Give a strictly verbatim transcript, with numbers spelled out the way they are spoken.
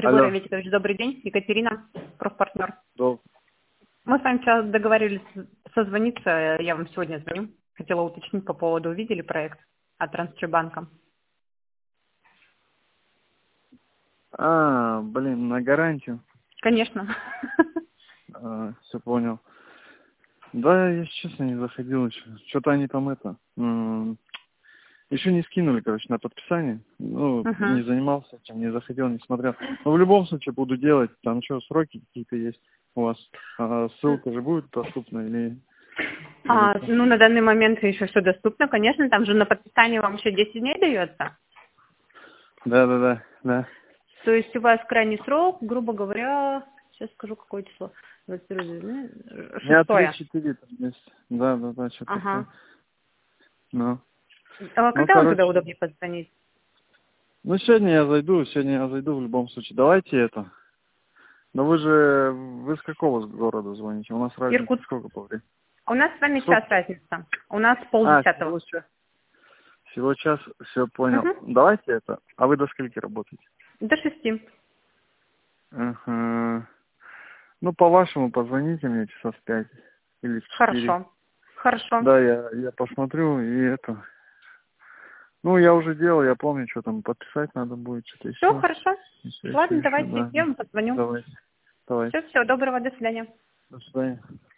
Григорий Алло. Викторович, добрый день. Екатерина, профпартнер. Доб- Мы с вами сейчас договорились созвониться. Я вам сегодня звоню. Хотела уточнить по поводу, увидели проект от Трансчебанка? А, блин, на гарантию. Конечно. А, все понял. Да, я честно не заходил еще. Что-то они там это... м, еще не скинули, короче, на подписание. Ну, Угу. не занимался этим, не заходил, не смотрел. Но в любом случае буду делать. Там что, сроки какие-то есть у вас? А, ссылка же будет доступна или... или А, что? ну, на данный момент еще все доступно, конечно. Там же на подписание вам еще десять дней дается. Да, да, да, да. То есть у вас крайний срок, грубо говоря, сейчас скажу, какое число. двадцать первое, У меня шестое. три-четыре там есть. Да, да, да, что-то такое. Ага. Ну, А ну, когда вам тогда короче... удобнее позвонить? Ну, сегодня я зайду, сегодня я зайду в любом случае. Давайте это. Но вы же, вы с какого города звоните? У нас разница Иркутск. сколько по времени? У нас с вами час Сколько? разница. У нас А, полдесятого. всего час. Всего час, все понял. Угу. Давайте это. А вы до скольки работаете? До шести. Ага. Ну, по-вашему, позвоните мне часа в пять или в четыре. Хорошо. Хорошо. Да, я, я посмотрю и это. Ну, я уже делал, я помню, что там подписать надо будет, что-то Все еще. хорошо. Еще, еще, Ладно, еще, давайте, да. я вам позвоню. Давайте. Давайте. Все, всего доброго, до свидания. До свидания.